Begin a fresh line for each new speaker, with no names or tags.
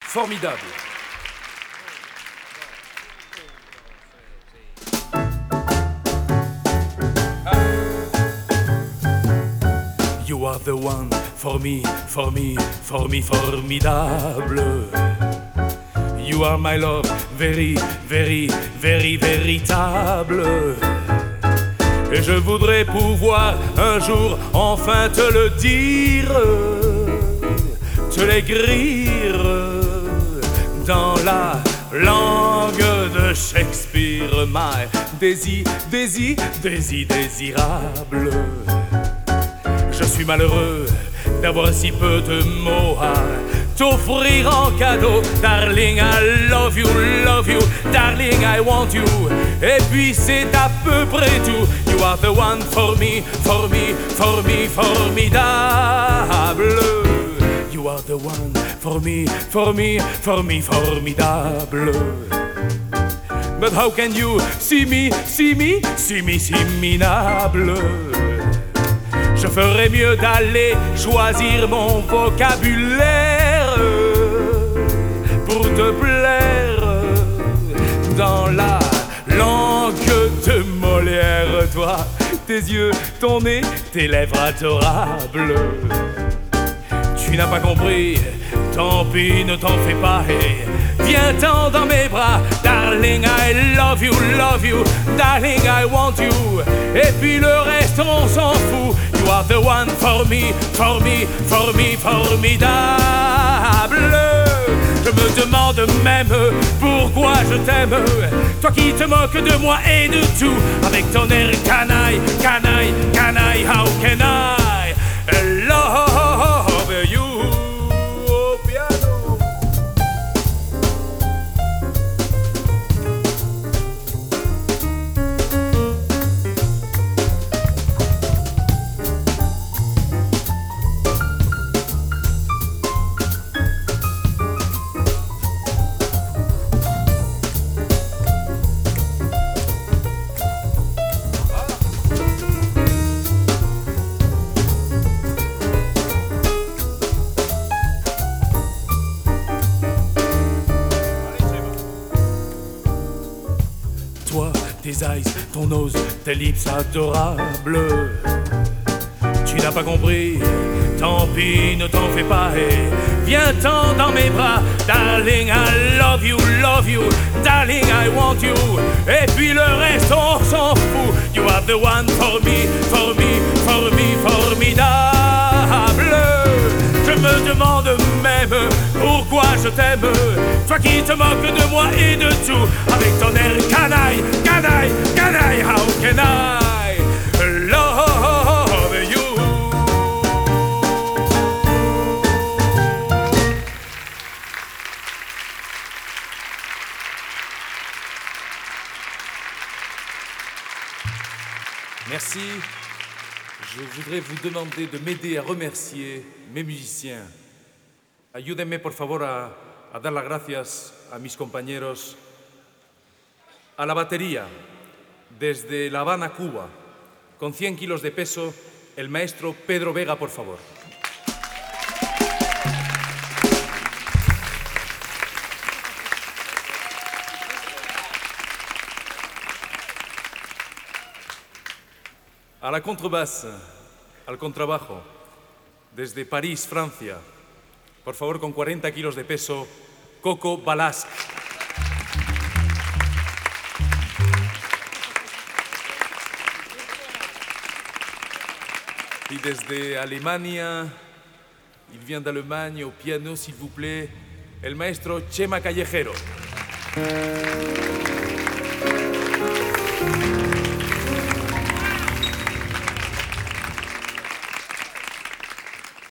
formidable. You are the one for me, for me, for me, formidable. You are my love, very, very, very, véritable. Et je voudrais pouvoir un jour enfin te le dire, te l'écrire dans la langue de Shakespeare. My désirable. Je suis malheureux d'avoir si peu de mots à t'offrir en cadeau. Darling, I love you, darling, I want you. Et puis c'est à peu près tout. You are the one for me, for me, for me, formidable. You are the one for me, for me, for me, formidable. But how can you see me, minable? Je ferais mieux d'aller choisir mon vocabulaire pour te plaire dans la langue de Molière. Toi, tes yeux, ton nez, tes lèvres adorables. Tu n'as pas compris, tant pis, ne t'en fais pas et viens-t'en dans mes bras. Darling, I love you, darling, I want you. Et puis le reste, on s'en fout. You are the one for me, for me, for me, formidable. Je me demande même pourquoi je t'aime, toi qui te moques de moi et de tout. Avec ton air canaille, canaille, canaille, how can I love you? Au piano. Toi, tes eyes, ton nose, tes lips adorables. Tu n'as pas compris, tant pis, ne t'en fais pas et viens-t'en dans mes bras. Darling, I love you, darling, I want you. Et puis le reste, on s'en fout. You are the one for me, for me, for me, formidable. Je me demande même pourquoi je t'aime, toi qui te moques de moi et de tout. Avec ton air canaille, canaille, canaille, how can I love you? Merci. Je voudrais vous demander de m'aider à remercier mes musiciens. Ayúdenme, por favor, a dar las gracias a mis compañeros. A la batería, desde La Habana, Cuba, con 100 kilos de peso, el maestro Pedro Vega, por favor. A la contrebasse, al contrabajo, desde París, Francia, por favor, con 40 kilos de peso, Coco Balasc. Y desde Alemania, il vient d'Allemagne, au piano, s'il vous plaît, el maestro Chema Callejero.